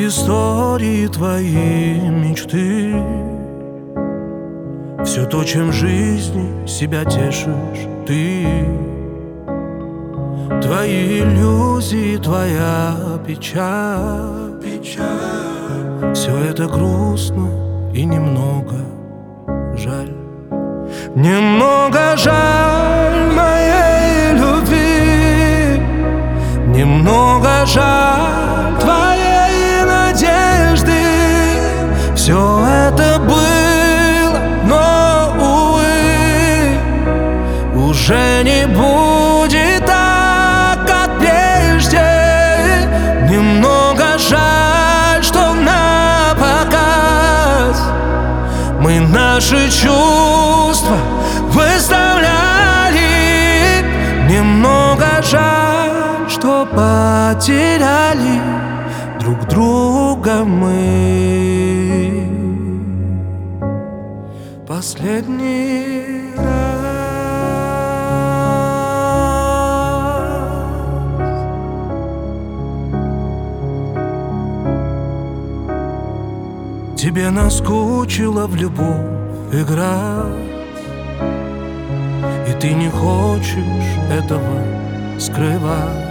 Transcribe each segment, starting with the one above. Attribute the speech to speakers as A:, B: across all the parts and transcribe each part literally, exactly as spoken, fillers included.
A: истории, твои мечты, все то, чем в жизни себя тешишь ты. Твои иллюзии, твоя печаль, печаль. Все это грустно и немного жаль. Немного жаль моей любви, немного жаль твоей надежды. Все это было, но, увы, уже не будет так, как прежде. Немного жаль, что напоказ мы наши чувства выставляли. Немного жаль, что потеряли друг друга мы последний раз. Тебе наскучило в любовь играть, и ты не хочешь этого скрывать.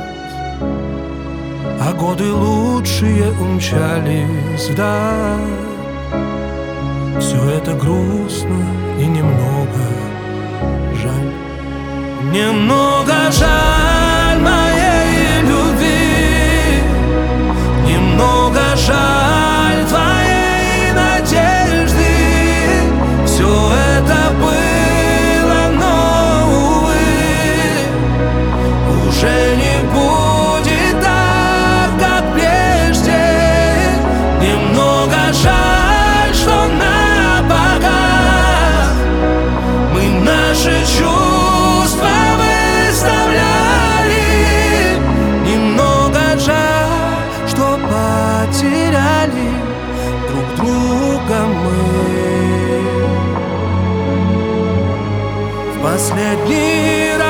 A: А годы лучшие умчались вдаль. Все это грустно и немного жаль. Немного жаль моей любви, немного жаль твоей надежды. Все это было, но, увы, уже не будет так, как прежде. Немного жаль, что напоказ мы наши чувства выставляли. Немного жаль, что потеряли друг друга мы в последний раз.